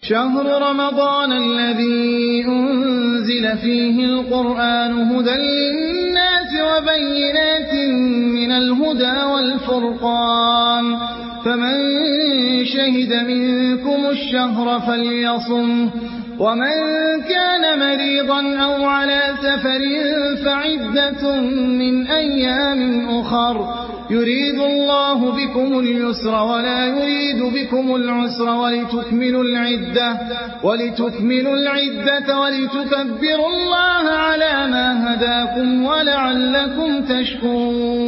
شهر رمضان الذي أنزل فيه القرآن هدى للناس وبينات من الهدى والفرقان فمن شهد منكم الشهر فليصمه ومن كان مريضا أو على سفر فعدة من أيام أخر يريد الله بكم اليسر ولا يريد بكم العسر ولتكملوا العدة ولتكبروا الله على ما هداكم ولعلكم تشكرون